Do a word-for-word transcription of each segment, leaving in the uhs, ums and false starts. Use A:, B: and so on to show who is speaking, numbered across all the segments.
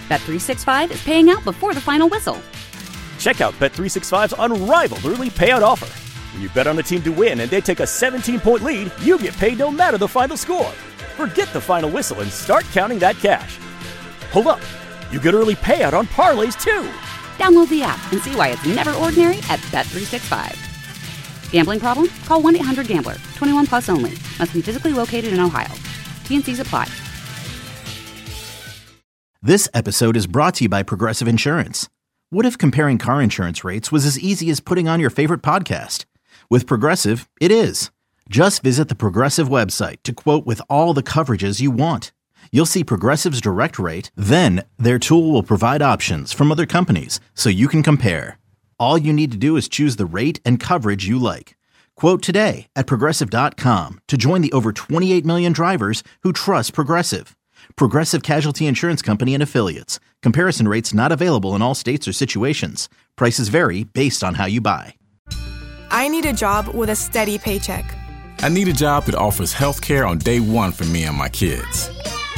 A: Bet three sixty-five is paying out before the final whistle.
B: Check out Bet three sixty-five's unrivaled early payout offer. When you bet on a team to win and they take a seventeen-point lead, you get paid no matter the final score. Forget the final whistle and start counting that cash. Hold up. You get early payout on parlays, too.
A: Download the app and see why it's never ordinary at Bet three sixty-five. Gambling problem? Call one eight hundred gambler. twenty-one plus only. Must be physically located in Ohio. T and C's apply.
C: This episode is brought to you by Progressive Insurance. What if comparing car insurance rates was as easy as putting on your favorite podcast? With Progressive, it is. Just visit the Progressive website to quote with all the coverages you want. You'll see Progressive's direct rate, then their tool will provide options from other companies so you can compare. All you need to do is choose the rate and coverage you like. Quote today at Progressive dot com to join the over twenty-eight million drivers who trust Progressive. Progressive Casualty Insurance Company and Affiliates. Comparison rates not available in all states or situations. Prices vary based on how you buy.
D: I need a job with a steady paycheck.
E: I need a job that offers health care on day one for me and my kids.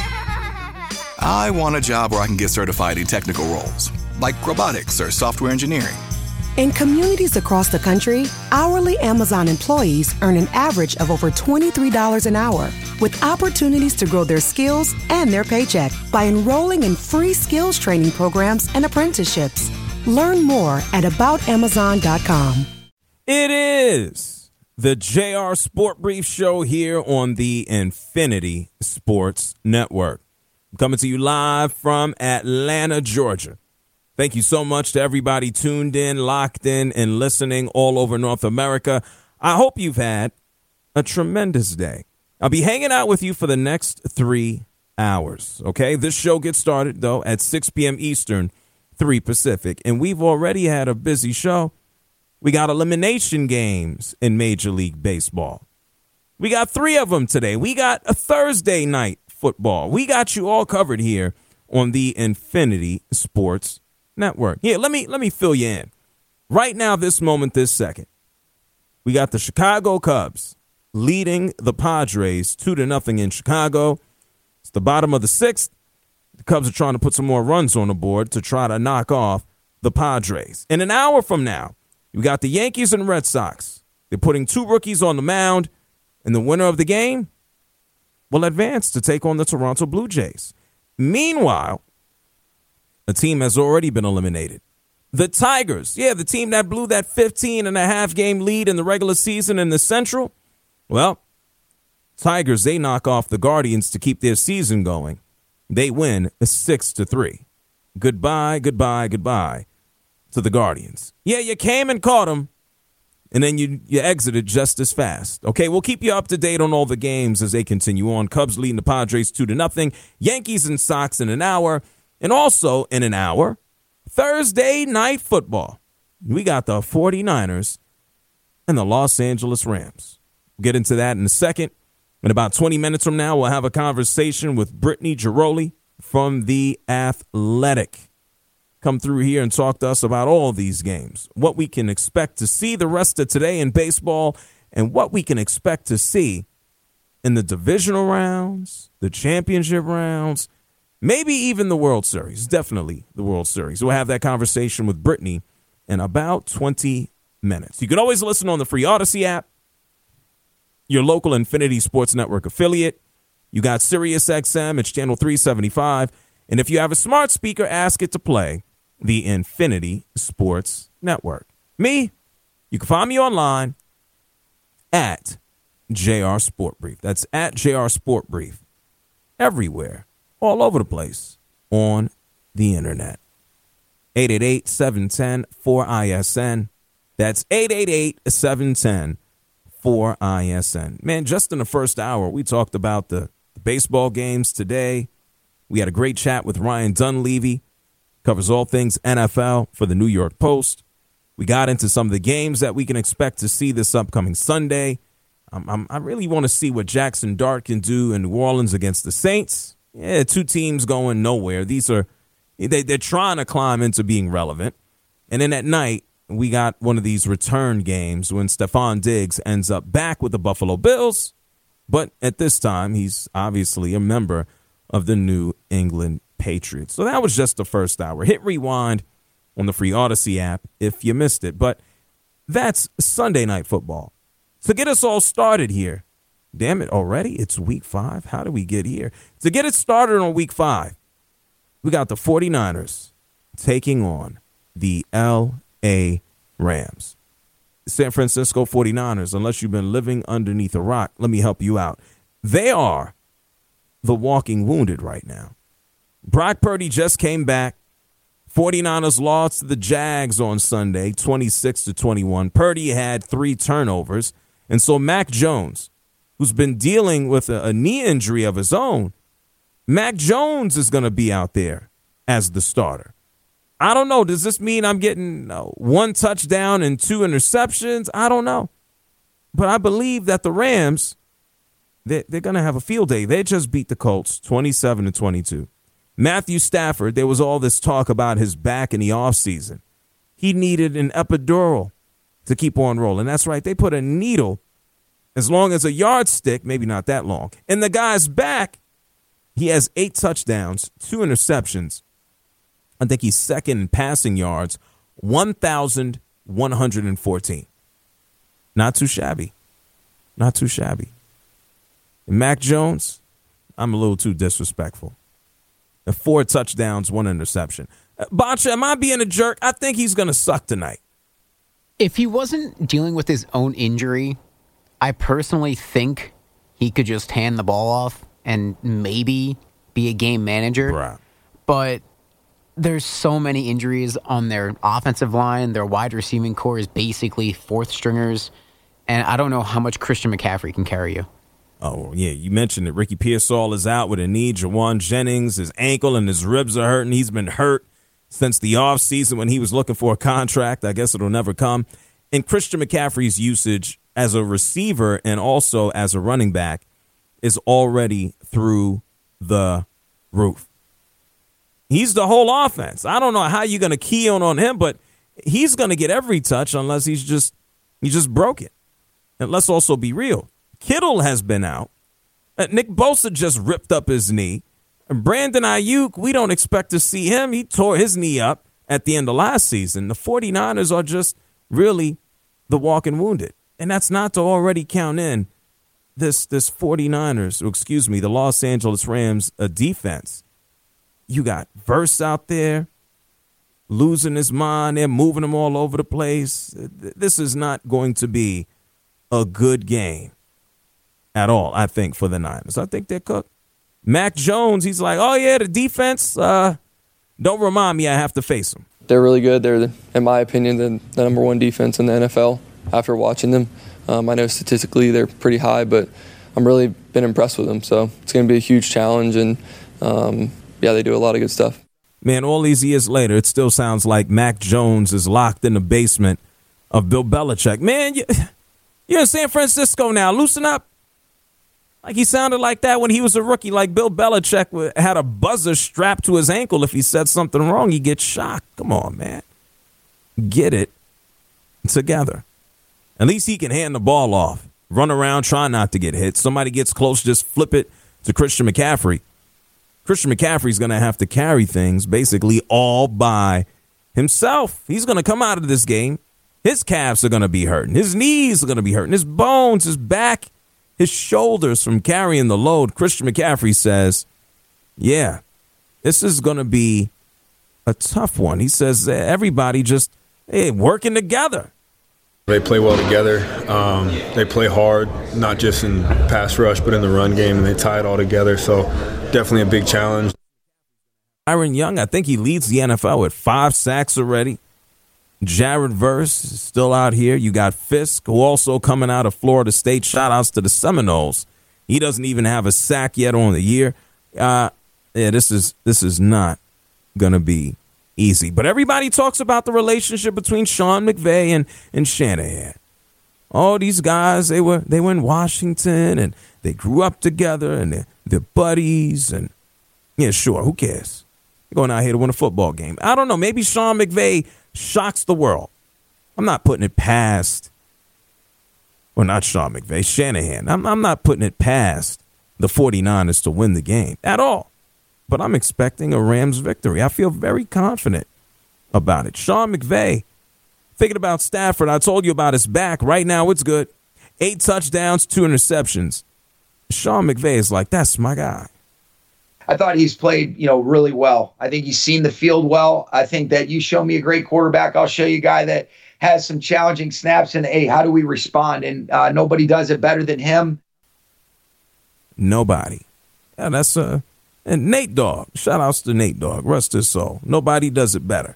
F: I want a job where I can get certified in technical roles, like robotics or software engineering.
G: In communities across the country, hourly Amazon employees earn an average of over twenty-three dollars an hour, with opportunities to grow their skills and their paycheck by enrolling in free skills training programs and apprenticeships. Learn more at about amazon dot com.
H: It is the J R Sport Brief Show here on the Infinity Sports Network. I'm coming to you live from Atlanta, Georgia. Thank you so much to everybody tuned in, locked in, and listening all over North America. I hope you've had a tremendous day. I'll be hanging out with you for the next three hours, okay? This show gets started, though, at six p.m. Eastern, three Pacific, and we've already had a busy show. We got elimination games in Major League Baseball. We got three of them today. We got a Thursday night football. We got you all covered here on the Infinity Sports Network. Yeah, let me let me fill you in. Right now, this moment, this second, we got the Chicago Cubs leading the Padres two to nothing in Chicago. It's the bottom of the sixth. The Cubs are trying to put some more runs on the board to try to knock off the Padres. In an hour from now, we got the Yankees and Red Sox. They're putting two rookies on the mound, and the winner of the game will advance to take on the Toronto Blue Jays. Meanwhile, a team has already been eliminated. The Tigers, yeah, the team that blew that fifteen and a half game lead in the regular season in the Central. Well, Tigers, they knock off the Guardians to keep their season going. They win six to three. Goodbye, goodbye, goodbye to the Guardians. Yeah, you came and caught them, and then you, you exited just as fast. Okay, we'll keep you up to date on all the games as they continue on. Cubs leading the Padres two to nothing. Yankees and Sox in an hour. And also in an hour, Thursday night football. We got the 49ers and the Los Angeles Rams. We'll get into that in a second. In about twenty minutes from now, we'll have a conversation with Brittany Giroli from The Athletic. Come through here and talk to us about all these games, what we can expect to see the rest of today in baseball, and what we can expect to see in the divisional rounds, the championship rounds, maybe even the World Series. Definitely the World Series. We'll have that conversation with Brittany in about twenty minutes. You can always listen on the free Odyssey app, your local Infinity Sports Network affiliate. You got Sirius X M, it's channel three seventy-five. And if you have a smart speaker, ask it to play the Infinity Sports Network. Me, you can find me online at J R Sport Brief. That's at J R Sport Brief. Everywhere. All over the place on the internet. eight eight eight, seven one zero, four I S N. That's eight eight eight, seven one zero, four I S N. Man, just in the first hour, we talked about the, the baseball games today. We had a great chat with Ryan Dunleavy. Covers all things N F L for the New York Post. We got into some of the games that we can expect to see this upcoming Sunday. Um, I'm, I really want to see what Jackson Dart can do in New Orleans against the Saints. Yeah, two teams going nowhere. These are they, they're trying to climb into being relevant. And then at night, we got one of these return games when Stephon Diggs ends up back with the Buffalo Bills. But at this time, he's obviously a member of the New England Patriots. Patriots. So that was just the first hour. Hit rewind on the free Odyssey app if you missed it. But that's Sunday Night Football. To get us all started here, damn it, already? It's week five? How did we get here? To get it started on week five, we got the 49ers taking on the L A Rams. San Francisco 49ers, unless you've been living underneath a rock, let me help you out. They are the walking wounded right now. Brock Purdy just came back. 49ers lost to the Jags on Sunday, twenty-six to twenty-one. Purdy had three turnovers. And so Mac Jones, who's been dealing with a, a knee injury of his own, Mac Jones is going to be out there as the starter. I don't know. Does this mean I'm getting uh, one touchdown and two interceptions? I don't know. But I believe that the Rams, they, they're going to have a field day. They just beat the Colts twenty-seven to twenty-two. Matthew Stafford, there was all this talk about his back in the offseason. He needed an epidural to keep on rolling. That's right. They put a needle as long as a yardstick, maybe not that long, in the guy's back. He has eight touchdowns, two interceptions. I think he's second in passing yards, one thousand one hundred fourteen. Not too shabby. Not too shabby. And Mac Jones, I'm a little too disrespectful. And four touchdowns, one interception. Uh, Bacha, am I being a jerk? I think he's going to suck tonight.
I: If he wasn't dealing with his own injury, I personally think he could just hand the ball off and maybe be a game manager.
H: Right.
I: But there's so many injuries on their offensive line. Their wide receiving core is basically fourth stringers. And I don't know how much Christian McCaffrey can carry you.
H: Oh, yeah, you mentioned it. Ricky Pearsall is out with a knee. Jawan Jennings, his ankle and his ribs are hurting. He's been hurt since the offseason when he was looking for a contract. I guess it'll never come. And Christian McCaffrey's usage as a receiver and also as a running back is already through the roof. He's the whole offense. I don't know how you're going to key on on him, but he's going to get every touch unless he's just he just broke it. And let's also be real. Kittle has been out. Uh, Nick Bosa just ripped up his knee. And Brandon Ayuk, we don't expect to see him. He tore his knee up at the end of last season. The 49ers are just really the walking wounded. And that's not to already count in this this 49ers, or excuse me, the Los Angeles Rams uh, defense. You got Verse out there losing his mind. They're moving him all over the place. This is not going to be a good game at all, I think, for the Niners. I think they're cooked. Mac Jones, he's like, oh, yeah, the defense, uh, don't remind me I have to face them.
J: They're really good. They're, in my opinion, the, the number one defense in the N F L after watching them. Um, I know statistically they're pretty high, but I'm really been impressed with them. So it's going to be a huge challenge, and, um, yeah, they do a lot of good stuff.
H: Man, all these years later, it still sounds like Mac Jones is locked in the basement of Bill Belichick. Man, you, you're in San Francisco now. Loosen up. Like he sounded like that when he was a rookie, like Bill Belichick had a buzzer strapped to his ankle. If he said something wrong, he gets shocked. Come on, man. Get it together. At least he can hand the ball off, run around, try not to get hit. Somebody gets close, just flip it to Christian McCaffrey. Christian McCaffrey's going to have to carry things basically all by himself. He's going to come out of this game. His calves are going to be hurting. His knees are going to be hurting. His bones, his back, his shoulders from carrying the load. Christian McCaffrey says, yeah, this is going to be a tough one. He says everybody just hey, working together.
K: They play well together. Um, they play hard, not just in pass rush, but in the run game, and they tie it all together. So definitely a big challenge.
H: Byron Young, I think he leads the N F L with five sacks already. Jared Verse is still out here. You got Fisk, who also coming out of Florida State. Shout outs to the Seminoles. He doesn't even have a sack yet on the year. Uh, yeah, this is this is not going to be easy. But everybody talks about the relationship between Sean McVay and, and Shanahan. Oh, these guys, they were they were in Washington, and they grew up together, and they're, they're buddies. And, yeah, sure, who cares? You're going out here to win a football game. I don't know. Maybe Sean McVay shocks the world. I'm not putting it past, well, not Sean McVay, Shanahan. I'm, I'm not putting it past the 49ers to win the game at all. but I'm expecting a Rams victory. I feel very confident about it. Sean McVay, thinking about Stafford, I told you about his back. Right now, it's good. Eight touchdowns, two interceptions. Sean McVay is like, that's my guy.
L: I thought he's played, you know, really well. I think he's seen the field well. I think that you show me a great quarterback, I'll show you a guy that has some challenging snaps, and, hey, how do we respond? And uh, nobody does it better than him.
H: Nobody. Yeah, that's uh, and Nate Dogg. Shout outs to Nate Dogg. Rest his soul. Nobody does it better.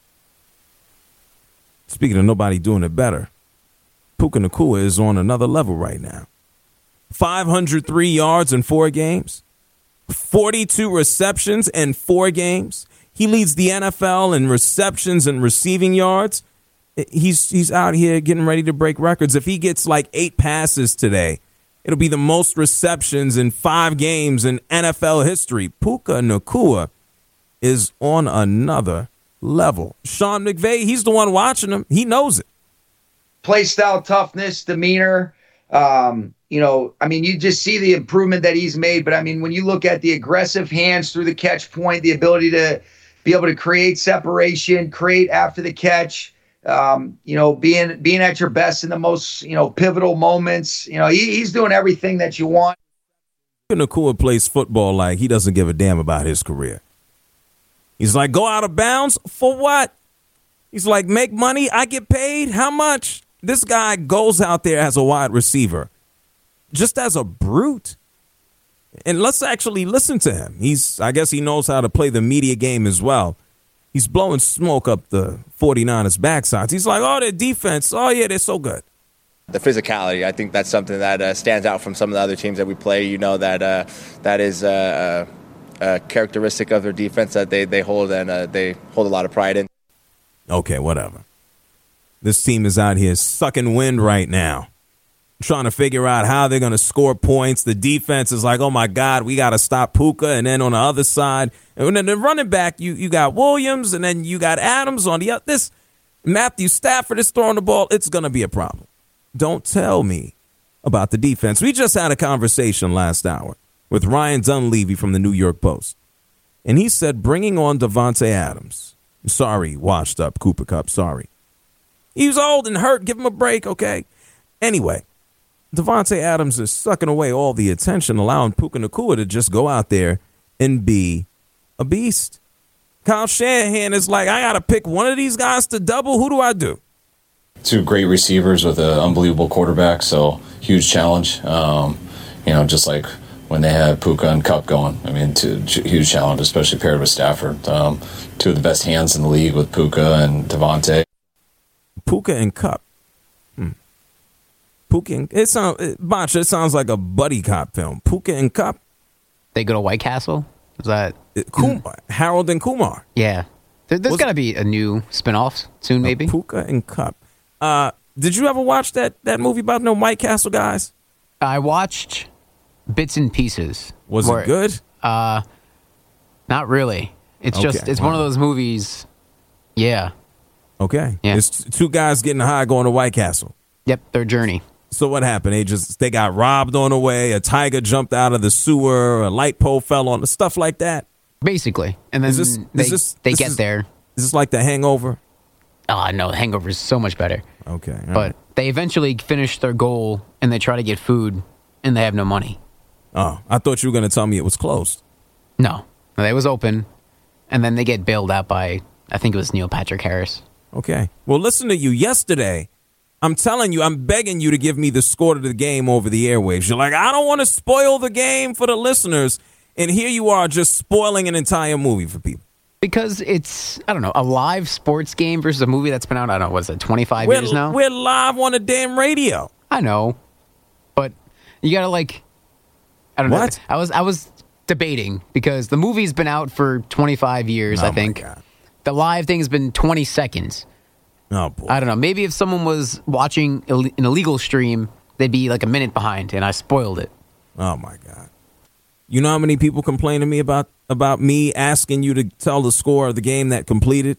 H: Speaking of nobody doing it better, Puka Nacua is on another level right now. five hundred three yards in four games. forty-two receptions in four games. He leads the N F L in receptions and receiving yards. He's he's out here getting ready to break records. If he gets like eight passes today, it'll be the most receptions in five games in N F L history. Puka Nacua is on another level. Sean McVay, he's the one watching him. He knows it.
L: Play style, toughness, demeanor. Um, you know, I mean, you just see the improvement that he's made. But, I mean, when you look at the aggressive hands through the catch point, the ability to be able to create separation, create after the catch, um, you know, being being at your best in the most, you know, pivotal moments. You know, he, he's doing everything that you want.
H: Nacua plays football like he doesn't give a damn about his career. He's like, go out of bounds? For what? He's like, make money? I get paid? How much? This guy goes out there as a wide receiver, just as a brute. And let's actually listen to him. He's, I guess he knows how to play the media game as well. He's blowing smoke up the 49ers' backsides. He's like, oh, their defense, oh, yeah, they're so good.
M: The physicality, I think that's something that uh, stands out from some of the other teams that we play. You know, that uh, that is uh, a characteristic of their defense that they, they hold, and uh, they hold a lot of pride in.
H: Okay, whatever. This team is out here sucking wind right now, trying to figure out how they're going to score points. The defense is like, oh, my God, we got to stop Puka. And then on the other side, and then the running back, you you got Williams, and then you got Adams on the other. This Matthew Stafford is throwing the ball. It's going to be a problem. Don't tell me about the defense. We just had a conversation last hour with Ryan Dunleavy from the New York Post. And he said bringing on Davante Adams. Sorry, washed up Cooper Kupp. Sorry. He was old and hurt. Give him a break, okay? Anyway, Davante Adams is sucking away all the attention, allowing Puka Nacua to just go out there and be a beast. Kyle Shanahan is like, I got to pick one of these guys to double. Who do I do?
N: Two great receivers with an unbelievable quarterback, so huge challenge. Um, you know, just like when they had Puka and Kupp going. I mean, two, huge challenge, especially paired with Stafford. Um, two of the best hands in the league with Puka and Davante.
H: Puka and Kupp. Hmm. Puka and it sounds it, Botch, it sounds like a buddy cop film. Puka and Kupp.
I: They go to White Castle? Is that
H: it, Kumar, Harold and Kumar?
I: Yeah. There, there's got to be a new spinoff soon, maybe.
H: Uh, Puka and Kupp. Uh, did you ever watch that that movie about no White Castle guys?
I: I watched bits and pieces.
H: Was
I: where,
H: it good?
I: Uh, not really. It's
H: okay,
I: just it's
H: wow.
I: one of those movies. Yeah.
H: Okay.
I: Yeah.
H: It's two guys getting high going to White Castle.
I: Yep, their journey.
H: So what happened? They just they got robbed on the way. A tiger jumped out of the sewer. A light pole fell on the stuff like that.
I: Basically, and then
H: is this,
I: they
H: is this,
I: they
H: this
I: get
H: is,
I: there.
H: Is this like The Hangover?
I: Oh no, The Hangover is so much better.
H: Okay,
I: but
H: right.
I: They eventually finish their goal and they try to get food, and they have no money.
H: Oh, I thought you were going to tell me it was closed.
I: No, it was open, and then they get bailed out by I think it was Neil Patrick Harris.
H: Okay. Well, listen to you. Yesterday, I'm telling you, I'm begging you to give me the score to the game over the airwaves. You're like, I don't want to spoil the game for the listeners. And here you are just spoiling an entire movie for people.
I: Because it's, I don't know, a live sports game versus a movie that's been out, I don't know, what's it, twenty-five
H: we're,
I: years now?
H: We're live on a damn radio.
I: I know. But you got to like, I don't
H: what?
I: know. I was I was debating because the movie's been out for twenty-five years,
H: oh
I: I think.
H: My God.
I: The live thing has been twenty seconds.
H: Oh, boy.
I: I don't know. Maybe if someone was watching an illegal stream, they'd be like a minute behind, and I spoiled it.
H: Oh, my God. You know how many people complain to me about, about me asking you to tell the score of the game that completed?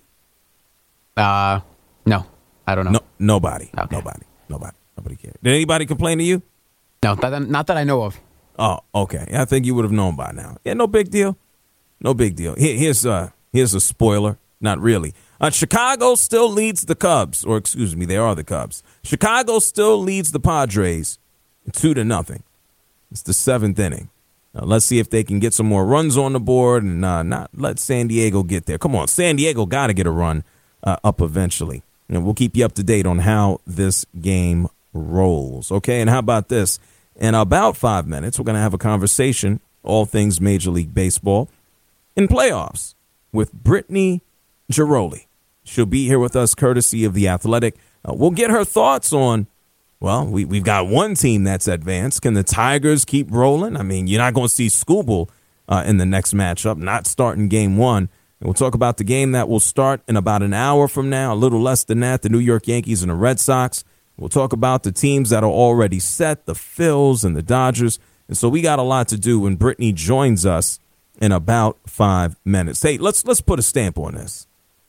I: Uh, no. I don't know.
H: No, nobody.
I: Okay.
H: Nobody. Nobody. Nobody cares. Did anybody complain to you?
I: No, that, not that I know of.
H: Oh, okay. I think you would have known by now. Yeah, no big deal. No big deal. Here, here's, uh, here's a spoiler. Not really. Uh, Chicago still leads the Cubs, or excuse me, they are the Cubs. Chicago still leads the Padres two to nothing. It's the seventh inning. Now, let's see if they can get some more runs on the board and uh, not let San Diego get there. Come on, San Diego got to get a run uh, up eventually. And we'll keep you up to date on how this game rolls. Okay, and how about this? In about five minutes, we're going to have a conversation, all things Major League Baseball, in playoffs with Brittany Ghiroli. She'll be here with us courtesy of The Athletic. Uh, we'll get her thoughts on, well, we, we've got one team that's advanced. Can the Tigers keep rolling? I mean, you're not going to see Skubal uh, in the next matchup, not starting game one. And we'll talk about the game that will start in about an hour from now, a little less than that, the New York Yankees and the Red Sox. We'll talk about the teams that are already set, the Phils and the Dodgers. And so we got a lot to do when Brittany joins us in about five minutes. Hey, let's let's put a stamp on this.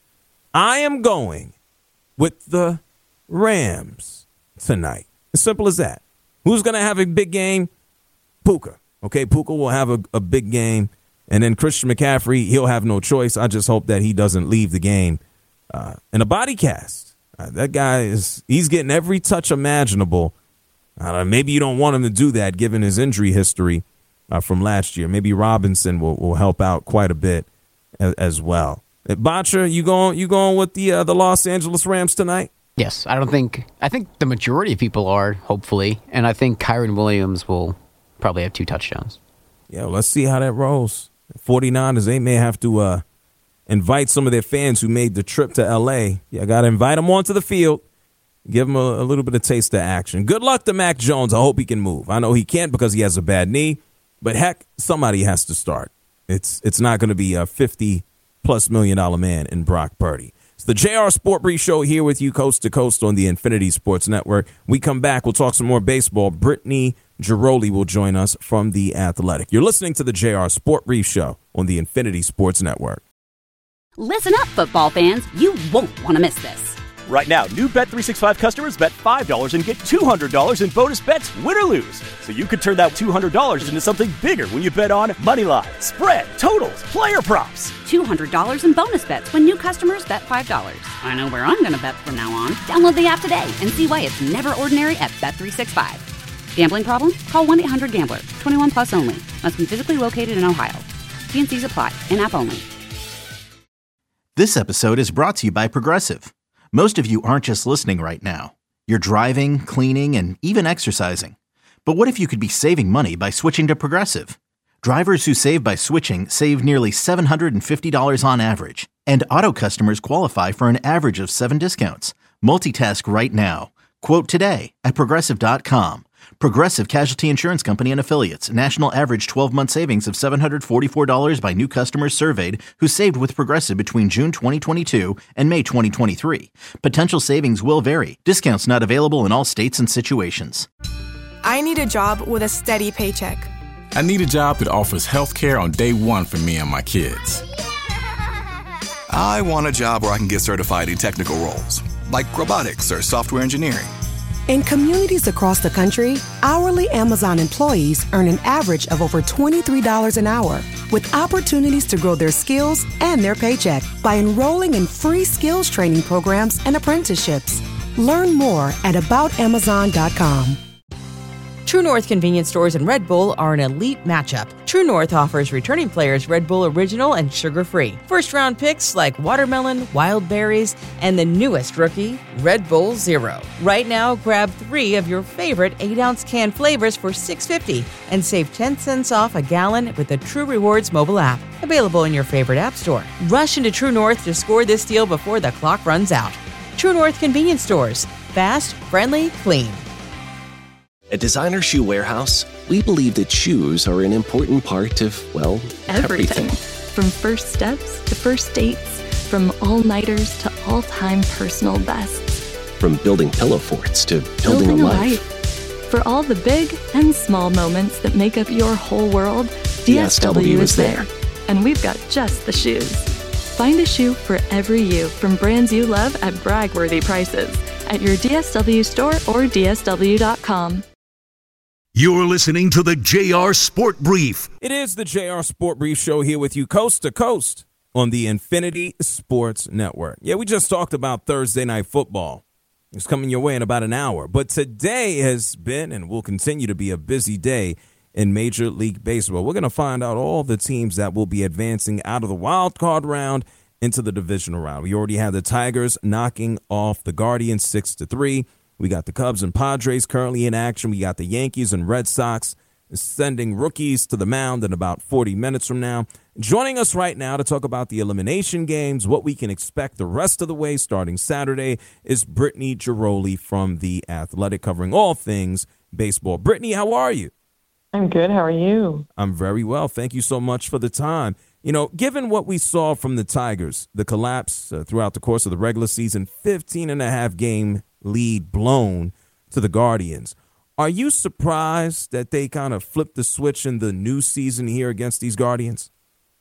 H: I am going with the Rams tonight. As simple as that. Who's going to have a big game? Puka. Okay, Puka will have a, a big game. And then Christian McCaffrey, he'll have no choice. I just hope that he doesn't leave the game uh, in a body cast. Uh, that guy is, he's getting every touch imaginable. Uh, maybe you don't want him to do that given his injury history uh, from last year. Maybe Robinson will, will help out quite a bit as, as well. Botcher, you going you going with the uh, the Los Angeles Rams tonight?
I: Yes, I don't think I think the majority of people are, hopefully, and I think Kyron Williams will probably have two touchdowns.
H: Yeah, well, let's see how that rolls. forty-niners, they may have to uh, invite some of their fans who made the trip to L A. Yeah, got to invite them onto the field, give them a, a little bit of taste of action. Good luck to Mac Jones. I hope he can move. I know he can't because he has a bad knee, but heck, somebody has to start. It's it's not going to be a fifty plus million dollar man in Brock Purdy. It's the J R Sport Brief Show here with you coast to coast on the Infinity Sports Network. We come back, we'll talk some more baseball. Brittany Ghiroli will join us from The Athletic. You're listening to the J R Sport Brief Show on the Infinity Sports Network.
A: Listen up, football fans. You won't want to miss this.
B: Right now, new Bet three sixty-five customers bet five dollars and get two hundred dollars in bonus bets, win or lose. So you could turn that two hundred dollars into something bigger when you bet on money line, spread, totals, player props.
A: two hundred dollars in bonus bets when new customers bet five dollars. I know where I'm going to bet from now on. Download the app today and see why it's never ordinary at Bet three sixty-five. Gambling problem? Call one eight hundred gambler. twenty-one plus only. Must be physically located in Ohio. T and C's apply. In-app only.
C: This episode is brought to you by Progressive. Most of you aren't just listening right now. You're driving, cleaning, and even exercising. But what if you could be saving money by switching to Progressive? Drivers who save by switching save nearly seven hundred fifty dollars on average. And auto customers qualify for an average of seven discounts. Multitask right now. Quote today at Progressive dot com. Progressive Casualty Insurance Company and Affiliates. National average twelve-month savings of seven hundred forty-four dollars by new customers surveyed who saved with Progressive between June twenty twenty-two and May twenty twenty-three. Potential savings will vary. Discounts not available in all states and situations.
D: I need a job with a steady paycheck.
E: I need a job that offers health care on day one for me and my kids.
F: I want a job where I can get certified in technical roles, like robotics or software engineering.
G: In communities across the country, hourly Amazon employees earn an average of over twenty-three dollars an hour, with opportunities to grow their skills and their paycheck by enrolling in free skills training programs and apprenticeships. Learn more at about amazon dot com.
O: True North convenience stores and Red Bull are an elite matchup. True North offers returning players Red Bull Original and sugar-free. First-round picks like watermelon, wild berries, and the newest rookie, Red Bull Zero. Right now, grab three of your favorite eight-ounce can flavors for six dollars and fifty cents and save ten cents off a gallon with the True Rewards mobile app. Available in your favorite app store. Rush into True North to score this deal before the clock runs out. True North convenience stores. Fast, friendly, clean.
P: At Designer Shoe Warehouse, we believe that shoes are an important part of, well, everything.
Q: everything. From first steps to first dates, from all-nighters to all-time personal bests.
P: From building pillow forts to building,
Q: building
P: a,
Q: a
P: life.
Q: life. For all the big and small moments that make up your whole world, D S W, D S W is there. And we've got just the shoes. Find a shoe for every you from brands you love at brag-worthy prices at your D S W store or D S W dot com.
R: You're listening to the J R Sport Brief.
H: It is the J R Sport Brief show here with you coast to coast on the Infinity Sports Network. Yeah, we just talked about Thursday Night Football. It's coming your way in about an hour. But today has been and will continue to be a busy day in Major League Baseball. We're going to find out all the teams that will be advancing out of the wild card round into the divisional round. We already have the Tigers knocking off the Guardians six to three. We got the Cubs and Padres currently in action. We got the Yankees and Red Sox sending rookies to the mound in about forty minutes from now. Joining us right now to talk about the elimination games, what we can expect the rest of the way starting Saturday, is Brittany Ghiroli from The Athletic, covering all things baseball. Brittany, how are you?
S: I'm good. How are you?
H: I'm very well. Thank you so much for the time. You know, given what we saw from the Tigers, the collapse uh, throughout the course of the regular season, fifteen and a half game lead blown to the Guardians. Are you surprised that they kind of flipped the switch in the new season here against these Guardians?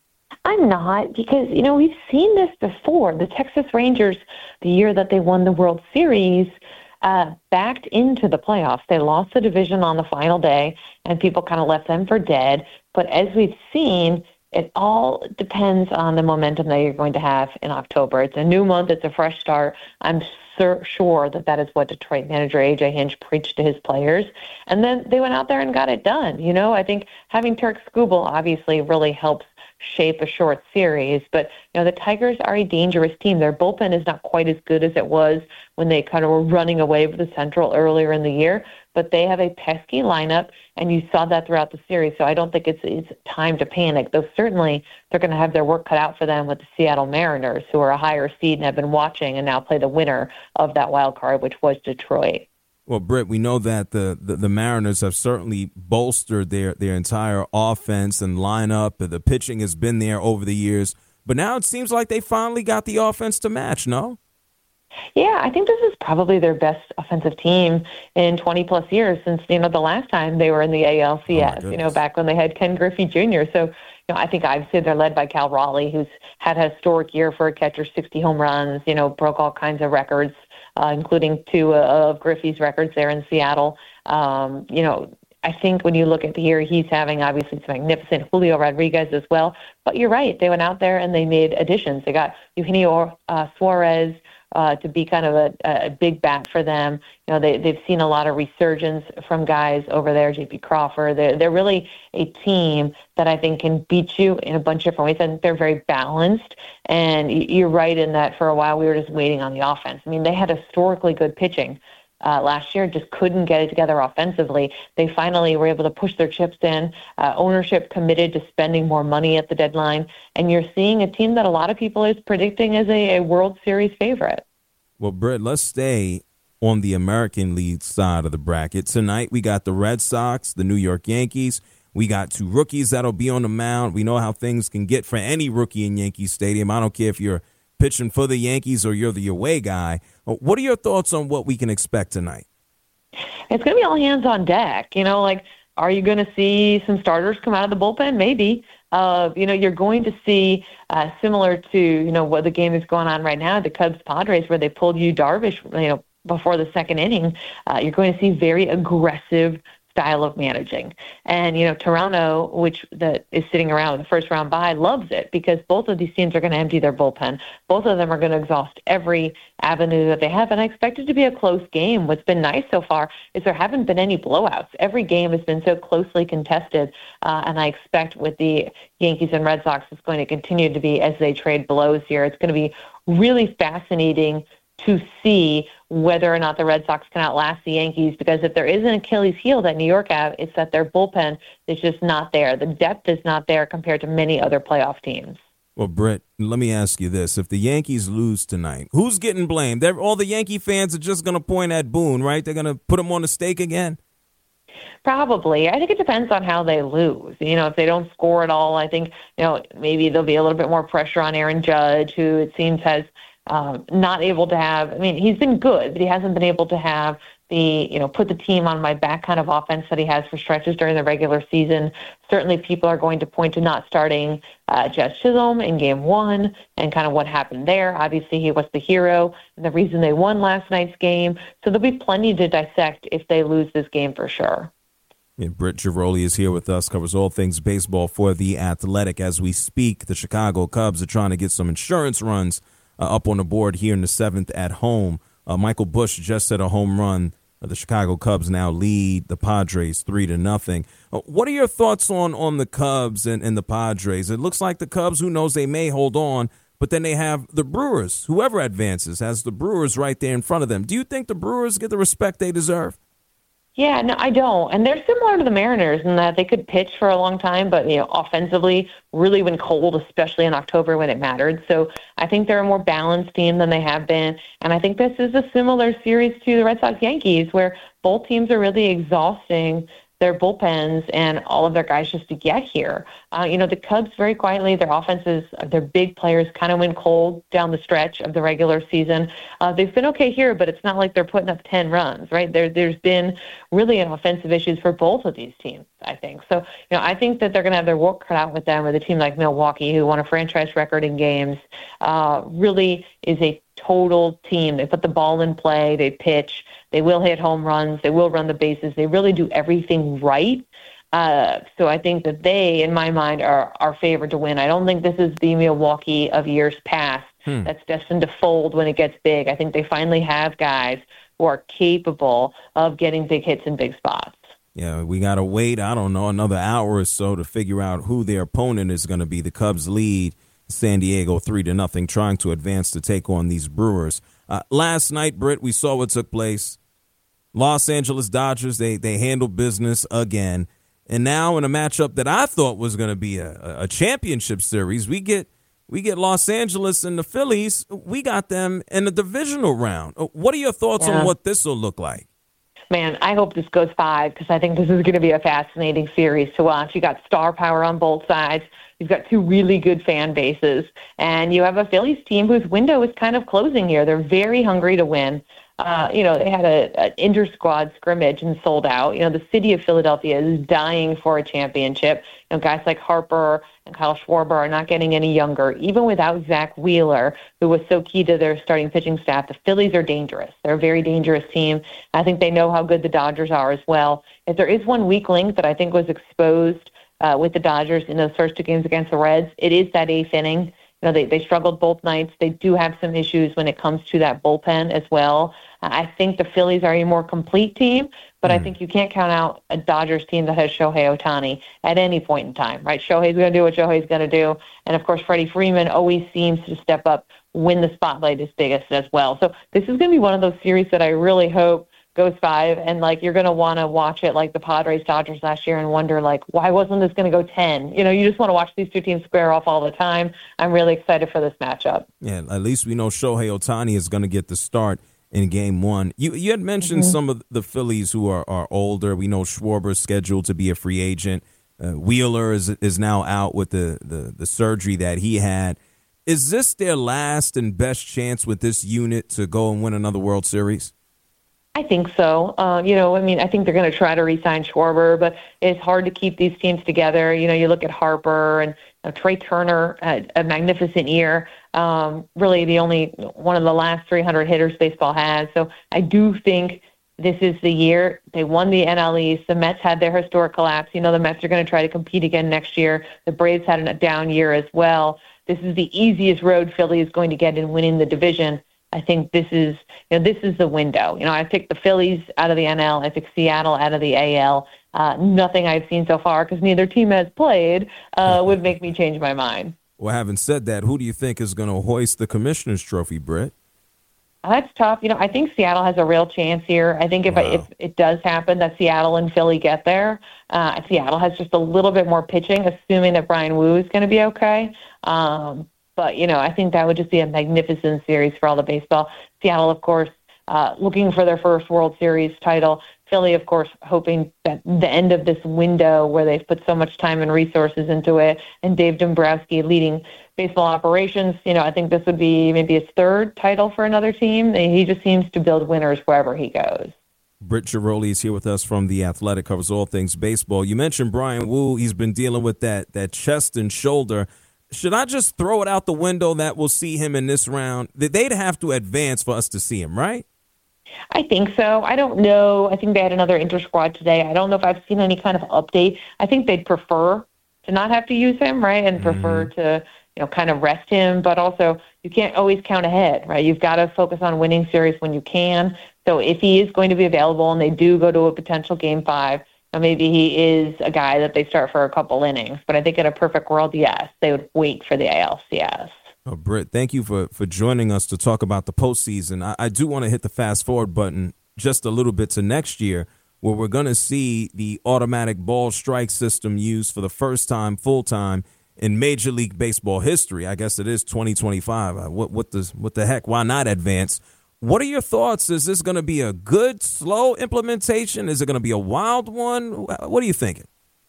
S: I'm not, because, you know, we've seen this before. The Texas Rangers, the year that they won the World Series, uh, backed into the playoffs. They lost the division on the final day, and people kind of left them for dead. But as we've seen, it all depends on the momentum that you're going to have in October. It's a new month. It's a fresh start. I'm sure that that is what Detroit manager A J Hinch preached to his players. And then they went out there and got it done. You know, I think having Tarik Skubal obviously really helps shape a short series. But, you know, the Tigers are a dangerous team. Their bullpen is not quite as good as it was when they kind of were running away with the Central earlier in the year. But they have a pesky lineup, and you saw that throughout the series. So I don't think it's it's time to panic, though certainly they're going to have their work cut out for them with the Seattle Mariners, who are a higher seed and have been watching and now play the winner of that wild card, which was Detroit.
H: Well, Britt, we know that the, the, the Mariners have certainly bolstered their, their entire offense and lineup. The pitching has been there over the years. But now it seems like they finally got the offense to match, no?
S: Yeah, I think this is probably their best offensive team in twenty plus years since, you know, the last time they were in the A L C S, oh you know, back when they had Ken Griffey Junior So, you know, I think obviously they're led by Cal Raleigh, who's had a historic year for a catcher, sixty home runs, you know, broke all kinds of records, uh, including two uh, of Griffey's records there in Seattle. Um, you know, I think when you look at the year he's having, obviously it's magnificent. Julio Rodriguez as well. But you're right. They went out there and they made additions. They got Eugenio uh, Suarez, Uh, to be kind of a, a big bat for them. You know, they, they've seen a lot of resurgence from guys over there, J P Crawford. They're, they're really a team that I think can beat you in a bunch of different ways. I think they're very balanced. And you're right in that for a while we were just waiting on the offense. I mean, they had historically good pitching uh, last year, just couldn't get it together offensively. They finally were able to push their chips in. Uh, ownership committed to spending more money at the deadline. And you're seeing a team that a lot of people is predicting as a, a World Series favorite.
H: Well, Britt, let's stay on the American League side of the bracket. Tonight, we got the Red Sox, the New York Yankees. We got two rookies that'll be on the mound. We know how things can get for any rookie in Yankee Stadium. I don't care if you're pitching for the Yankees or you're the away guy. What are your thoughts on what we can expect tonight?
S: It's going to be all hands on deck. You know, like, are you going to see some starters come out of the bullpen? Maybe. Uh, you know, you're going to see uh, similar to, you know, what the game is going on right now, the Cubs-Padres, where they pulled Yu Darvish, you know, before the second inning. Uh, you're going to see very aggressive style of managing. And, you know, Toronto, which that is sitting around with the first round bye, loves it because both of these teams are going to empty their bullpen. Both of them are going to exhaust every avenue that they have. And I expect it to be a close game. What's been nice so far is there haven't been any blowouts. Every game has been so closely contested. Uh, and I expect with the Yankees and Red Sox, it's going to continue to be as they trade blows here. It's going to be really fascinating to see whether or not the Red Sox can outlast the Yankees, because if there is an Achilles heel that New York have, it's that their bullpen is just not there. The depth is not there compared to many other playoff teams.
H: Well, Britt, let me ask you this. If the Yankees lose tonight, who's getting blamed? They're, all the Yankee fans are just going to point at Boone, right? They're going to put him on the stake again?
S: Probably. I think it depends on how they lose. You know, if they don't score at all, I think, you know, maybe there'll be a little bit more pressure on Aaron Judge, who it seems has Um, not able to have, I mean, he's been good, but he hasn't been able to have the, you know, put the team on my back kind of offense that he has for stretches during the regular season. Certainly people are going to point to not starting uh, Judge Chisholm in game one and kind of what happened there. Obviously, he was the hero and the reason they won last night's game. So there'll be plenty to dissect if they lose this game for sure.
H: And Britt Giroli is here with us, covers all things baseball for The Athletic. As we speak, the Chicago Cubs are trying to get some insurance runs uh, up on the board here in the seventh at home. Uh, Michael Busch just hit a home run. Uh, the Chicago Cubs now lead the Padres three to nothing. Uh, what are your thoughts on, on the Cubs and, and the Padres? It looks like the Cubs, who knows, they may hold on, but then they have the Brewers. Whoever advances has the Brewers right there in front of them. Do you think the Brewers get the respect they deserve?
S: Yeah, no, I don't. And they're similar to the Mariners in that they could pitch for a long time, but, you know, offensively really went cold, especially in October when it mattered. So I think they're a more balanced team than they have been. And I think this is a similar series to the Red Sox Yankees, where both teams are really exhausting their bullpens and all of their guys just to get here. Uh, you know, the Cubs very quietly, their offenses, their big players kind of went cold down the stretch of the regular season. Uh, they've been okay here, but it's not like they're putting up ten runs, right? There, there's been really an offensive issues for both of these teams, I think. So, you know, I think that they're going to have their work cut out with them, with a team like Milwaukee, who won a franchise record in games, uh, really is a total team. They put the ball in play, they pitch, they will hit home runs, they will run the bases, they really do everything right. Uh, so I think that they, in my mind, are, are favored to win. I don't think this is the Milwaukee of years past hmm. that's destined to fold when it gets big. I think they finally have guys who are capable of getting big hits in big spots.
H: Yeah, we got to wait, I don't know, another hour or so to figure out who their opponent is going to be. The Cubs lead San Diego three to nothing, trying to advance to take on these Brewers. Uh, last night, Britt, we saw what took place. Los Angeles Dodgers, they they handled business again. And now in a matchup that I thought was going to be a, a championship series, we get we get Los Angeles and the Phillies. We got them in the divisional round. What are your thoughts yeah. on what this will look like?
S: Man, I hope this goes five, because I think this is going to be a fascinating series to watch. You got star power on both sides. You've got two really good fan bases, and you have a Phillies team whose window is kind of closing here. They're very hungry to win. Uh, you know, they had a, an inter-squad scrimmage and sold out. You know, the city of Philadelphia is dying for a championship. You know, guys like Harper and Kyle Schwarber are not getting any younger. Even without Zach Wheeler, who was so key to their starting pitching staff, the Phillies are dangerous. They're a very dangerous team. I think they know how good the Dodgers are as well. If there is one weak link that I think was exposed uh, with the Dodgers in those first two games against the Reds, it is that eighth inning. You know, they, they struggled both nights. They do have some issues when it comes to that bullpen as well. I think the Phillies are a more complete team, but mm. I think you can't count out a Dodgers team that has Shohei Ohtani at any point in time, right? Shohei's going to do what Shohei's going to do. And, of course, Freddie Freeman always seems to step up when the spotlight is biggest as well. So this is going to be one of those series that I really hope goes five, and like you're going to want to watch it like the Padres Dodgers last year and wonder, like, why wasn't this going to go ten? You know, you just want to watch these two teams square off all the time. I'm really excited for this matchup.
H: Yeah, at least we know Shohei Ohtani is going to get the start in game one. You you had mentioned mm-hmm. some of the Phillies who are, are older. We know Schwarber is scheduled to be a free agent. Uh, Wheeler is is now out with the, the, the surgery that he had. Is this their last and best chance with this unit to go and win another World Series?
S: I think so. Uh, you know, I mean, I think they're going to try to re-sign Schwarber, but it's hard to keep these teams together. You know, you look at Harper and you know, Trey Turner had a magnificent year. Um, really the only one of the last three hundred hitters baseball has. So I do think this is the year. They won the N L East. The Mets had their historic collapse. You know, the Mets are going to try to compete again next year. The Braves had a down year as well. This is the easiest road Philly is going to get in winning the division. I think this is, you know, this is the window. You know, I picked the Phillies out of the N L. I picked Seattle out of the A L. Uh, nothing I've seen so far, because neither team has played, uh, would make me change my mind.
H: Well, having said that, who do you think is going to hoist the Commissioner's Trophy, Britt?
S: That's tough. You know, I think Seattle has a real chance here. I think if, wow. I, if it does happen that Seattle and Philly get there, uh, Seattle has just a little bit more pitching, assuming that Brian Wu is going to be okay. Um, But, you know, I think that would just be a magnificent series for all the baseball. Seattle, of course, uh, looking for their first World Series title. Philly, of course, hoping that the end of this window where they've put so much time and resources into it, and Dave Dombrowski leading baseball operations, you know, I think this would be maybe his third title for another team. He just seems to build winners wherever he goes.
H: Britt Giroli is here with us from The Athletic, covers all things baseball. You mentioned Brian Wu. He's been dealing with that that chest and shoulder. Should I just throw it out the window that we'll see him in this round? They'd have to advance for us to see him, right?
S: I think so. I don't know. I think they had another inter-squad today. I don't know if I've seen any kind of update. I think they'd prefer to not have to use him, right, and mm-hmm. prefer to, you know, kind of rest him. But also, you can't always count ahead, right? You've got to focus on winning series when you can. So if he is going to be available and they do go to a potential game five, maybe he is a guy that they start for a couple innings. But I think in a perfect world, yes, they would wait for the A L C S.
H: Oh, Britt, thank you for, for joining us to talk about the postseason. I, I do want to hit the fast forward button just a little bit to next year, where we're going to see the automatic ball strike system used for the first time full time in Major League Baseball history. I guess it is twenty twenty-five. Uh, what what the what the heck? Why not advance? What are your thoughts? Is this going to be a good, slow implementation? Is it going to be a wild one? What are you thinking?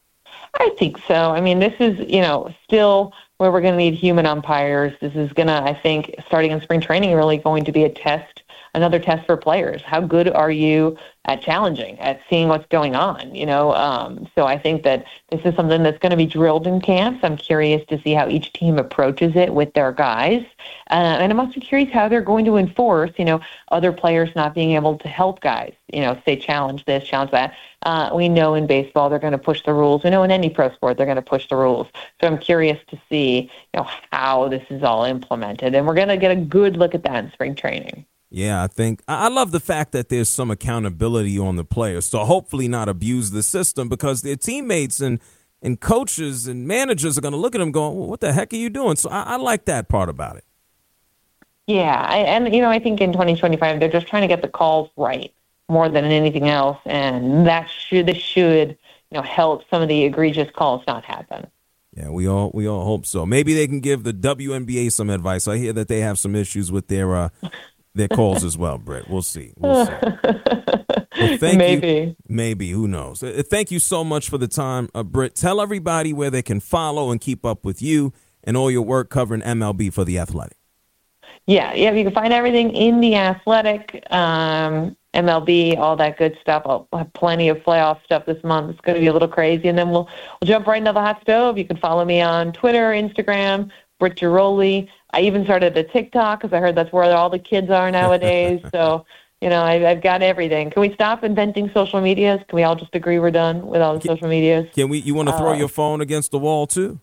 S: I think so. I mean, this is, you know, still where we're going to need human umpires. This is going to, I think, starting in spring training, really going to be a test, another test for players. How good are you at challenging, at seeing what's going on, you know? Um, so I think that this is something that's going to be drilled in camps. I'm curious to see how each team approaches it with their guys. Uh, and I'm also curious how they're going to enforce, you know, other players not being able to help guys, you know, say challenge this, challenge that. Uh, we know in baseball they're going to push the rules. We know in any pro sport they're going to push the rules. So I'm curious to see, you know, how this is all implemented. And we're going to get a good look at that in spring training.
H: Yeah, I think I love the fact that there's some accountability on the players to hopefully not abuse the system, because their teammates and, and coaches and managers are going to look at them going, well, what the heck are you doing? So I, I like that part about it.
S: Yeah, I, and, you know, I think in twenty twenty-five, they're just trying to get the calls right more than anything else, and that should, this should, you know, help some of the egregious calls not happen.
H: Yeah, we all we all hope so. Maybe they can give the W N B A some advice. I hear that they have some issues with their uh, their calls as well, Britt. We'll see. We'll see. Well, thank
S: maybe.
H: You. Maybe. Who knows? Uh, thank you so much for the time, uh, Britt. Tell everybody where they can follow and keep up with you and all your work covering M L B for The Athletic.
S: Yeah, yeah, you can find everything in The Athletic, um, M L B, all that good stuff. I'll have plenty of playoff stuff this month. It's going to be a little crazy, and then we'll we'll jump right into the hot stove. You can follow me on Twitter, Instagram, Britt Ghiroli. I even started a TikTok because I heard that's where all the kids are nowadays. So, you know, I, I've got everything. Can we stop inventing social medias? Can we all just agree we're done with all the social medias?
H: Can we? You want to throw
S: uh,
H: your phone against the wall too?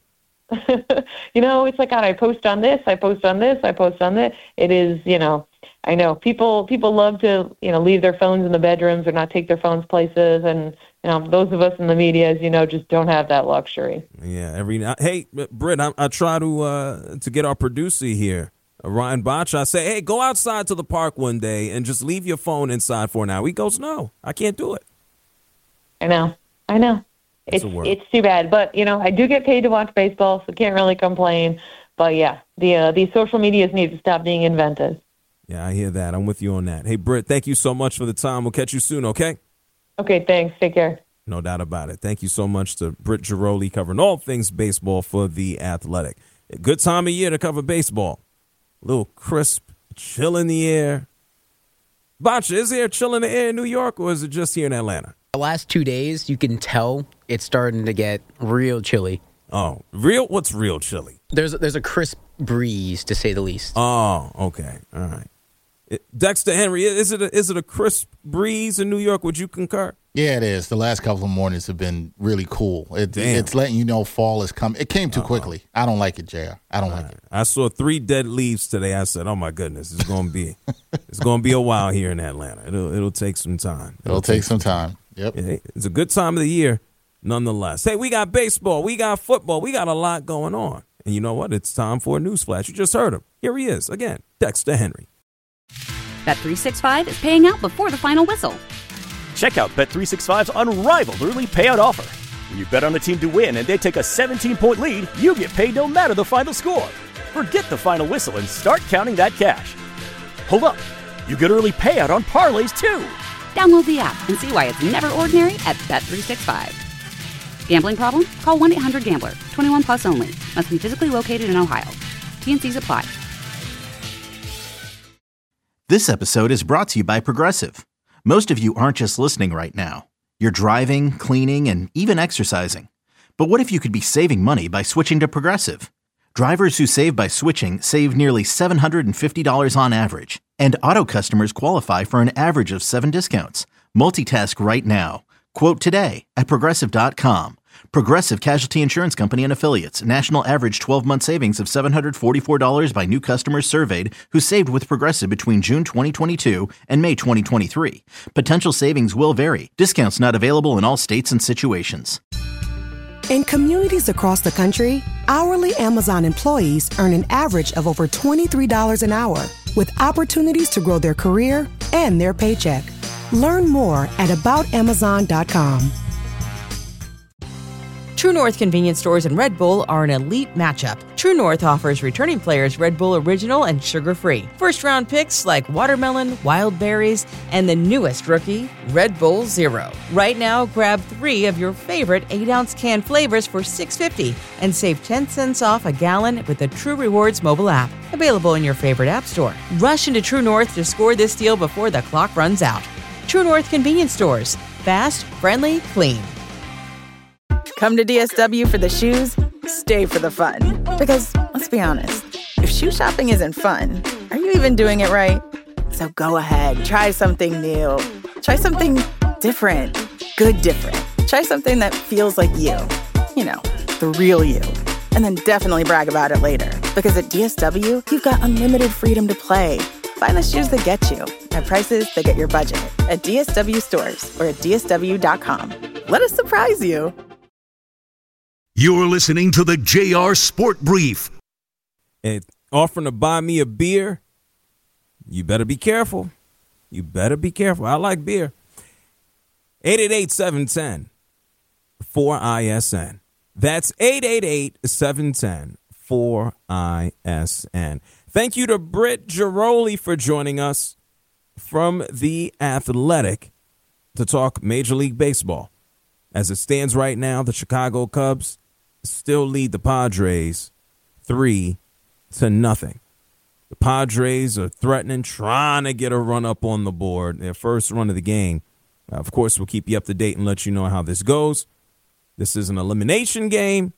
S: You know, it's like, God, I post on this, I post on this, I post on this. It is, you know, I know people people love to, you know, leave their phones in the bedrooms or not take their phones places. And, you know, those of us in the media, as you know, just don't have that luxury.
H: Yeah. Every now. Hey, Britt, I, I try to uh, to get our producer here, uh, Ryan Botch. I say, hey, go outside to the park one day and just leave your phone inside for an hour. He goes, no, I can't do it.
S: I know. I know. It's it's too bad, but you know, I do get paid to watch baseball, so can't really complain. But yeah, the uh, these social medias need to stop being invented.
H: Yeah, I hear that. I'm with you on that. Hey, Britt, thank you so much for the time. We'll catch you soon, okay?
S: Okay, thanks. Take care.
H: No doubt about it. Thank you so much to Britt Ghiroli, covering all things baseball for The Athletic. A good time of year to cover baseball. A little crisp, chill in the air. Botcha, is there chill in the air in New York, or is it just here in Atlanta?
I: The last two days, you can tell it's starting to get real chilly.
H: Oh, real? What's real chilly?
I: There's there's a crisp breeze, to say the least.
H: Oh, okay, all right. It, Dexter Henry, is it a, is it a crisp breeze in New York? Would you concur?
T: Yeah, it is. The last couple of mornings have been really cool. It, it's letting you know fall is coming. It came too uh-huh. quickly. I don't like it, J R. I don't all like right. it.
H: I saw three dead leaves today. I said, "Oh my goodness, it's gonna be it's gonna be a while here in Atlanta. It'll it'll take some time.
T: It'll, it'll take, take some time." time. Yep.
H: It's a good time of the year, nonetheless. Hey, we got baseball, we got football, we got a lot going on. And you know what? It's time for a news flash. You just heard him. Here he is again, Dexter Henry.
A: Bet three sixty-five is paying out before the final whistle.
B: Check out Bet three sixty-five's unrivaled early payout offer. When you bet on a team to win and they take a seventeen-point lead, you get paid no matter the final score. Forget the final whistle and start counting that cash. Hold up. You get early payout on parlays, too.
A: Download the app and see why it's never ordinary at Bet three sixty-five. Gambling problem? Call one eight hundred gambler. twenty-one plus only. Must be physically located in Ohio. T and C's apply.
C: This episode is brought to you by Progressive. Most of you aren't just listening right now. You're driving, cleaning, and even exercising. But what if you could be saving money by switching to Progressive? Drivers who save by switching save nearly seven hundred fifty dollars on average. And Auto customers qualify for an average of seven discounts. Multitask right now. Quote today at Progressive dot com. Progressive Casualty Insurance Company and Affiliates. National average twelve-month savings of seven hundred forty-four dollars by new customers surveyed who saved with Progressive between June twenty twenty-two and May twenty twenty-three. Potential savings will vary. Discounts not available in all states and situations.
G: In communities across the country, hourly Amazon employees earn an average of over twenty-three dollars an hour, with opportunities to grow their career and their paycheck. Learn more at about amazon dot com.
O: True North convenience stores and Red Bull are an elite matchup. True North offers returning players Red Bull Original and sugar-free. First-round picks like watermelon, wild berries, and the newest rookie, Red Bull Zero. Right now, grab three of your favorite eight-ounce can flavors for six dollars and fifty cents and save ten cents off a gallon with the True Rewards mobile app. Available in your favorite app store. Rush into True North to score this deal before the clock runs out. True North convenience stores. Fast, friendly, clean.
U: Come to D S W for the shoes, stay for the fun. Because, let's be honest, if shoe shopping isn't fun, are you even doing it right? So go ahead, try something new. Try something different. Good different. Try something that feels like you. You know, the real you. And then definitely brag about it later. Because at D S W, you've got unlimited freedom to play. Find the shoes that get you at prices that get your budget at D S W stores or at D S W dot com. Let us surprise you.
R: You're listening to the J R Sport Brief.
H: And offering to buy me a beer, you better be careful. You better be careful. I like beer. eight eight eight, seven one zero, four I S N. That's eight eight eight, seven one zero, four I S N. Thank you to Britt Giroli for joining us from The Athletic to talk Major League Baseball. As it stands right now, the Chicago Cubs still lead the Padres three to nothing. The Padres are threatening, trying to get a run up on the board, their first run of the game. Uh, of course, we'll keep you up to date and let you know how this goes. This is an elimination game.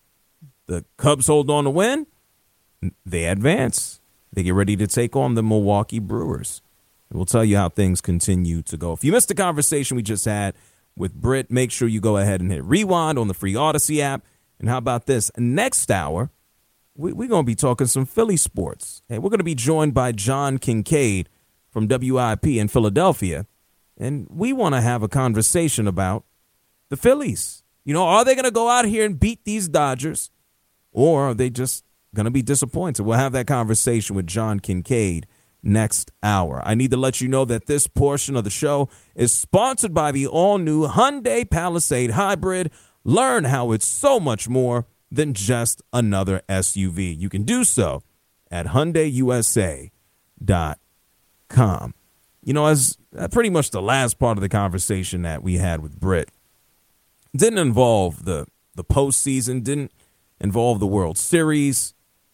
H: The Cubs hold on to win. They advance. They get ready to take on the Milwaukee Brewers. And we'll tell you how things continue to go. If you missed the conversation we just had with Britt, make sure you go ahead and hit rewind on the free Odyssey app. And how about this? Next hour, we, we're going to be talking some Philly sports. And we're going to be joined by John Kincaid from W I P in Philadelphia. And we want to have a conversation about the Phillies. You know, are they going to go out here and beat these Dodgers? Or are they just going to be disappointed? We'll have that conversation with John Kincaid next hour. I need to let you know that this portion of the show is sponsored by the all-new Hyundai Palisade Hybrid. Learn how it's so much more than just another S U V. You can do so at Hyundai U S A dot com. You know, as uh, pretty much the last part of the conversation that we had with Britt didn't involve the, the postseason, didn't involve the World Series.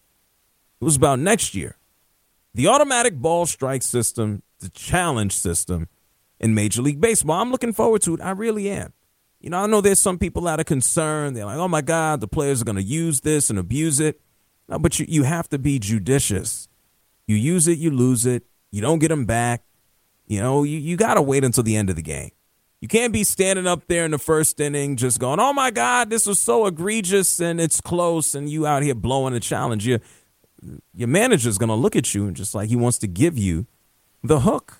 H: It was about next year. The automatic ball strike system, the challenge system in Major League Baseball. I'm looking forward to it. I really am. You know, I know there's some people that are concerned. They're like, oh, my God, the players are going to use this and abuse it. No, but you, you have to be judicious. You use it, you lose it. You don't get them back. You know, you, you got to wait until the end of the game. You can't be standing up there in the first inning just going, oh, my God, this was so egregious and it's close, and you out here blowing a challenge. Your, your manager's going to look at you and just like he wants to give you the hook.